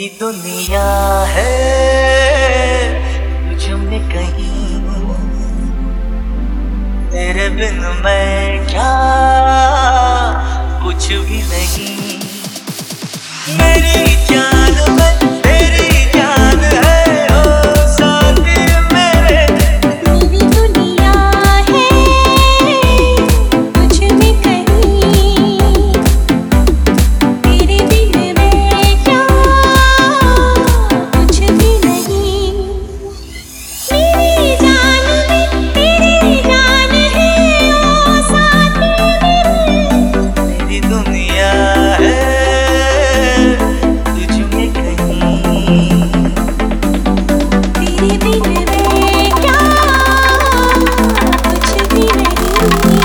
मेरी दुनिया है तुझ में कहीं, तेरे बिन मैं क्या कुछ भी नहीं। मेरी जान में तेरी जान है ओ साथी मेरे। मेरी दुनिया है तुझ में कहीं, तेरे बिन मैं क्या कुछ भी नहीं। मेरी जान में तेरी जान है ओ साथी मेरे। मेरी दुनिया है तुझ में कहीं, तेरे बिन मैं क्या कुछ भी नहीं।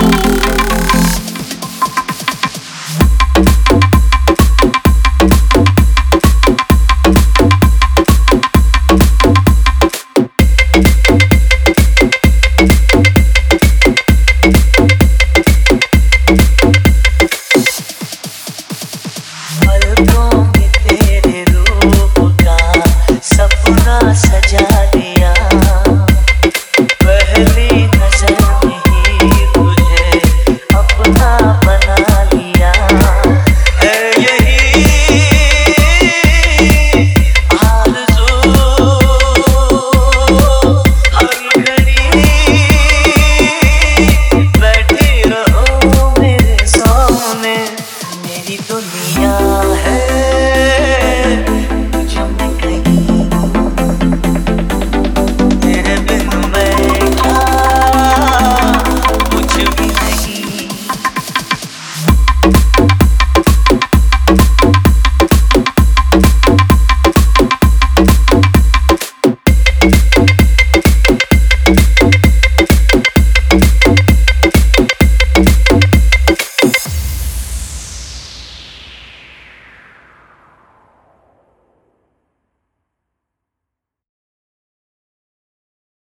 पलकों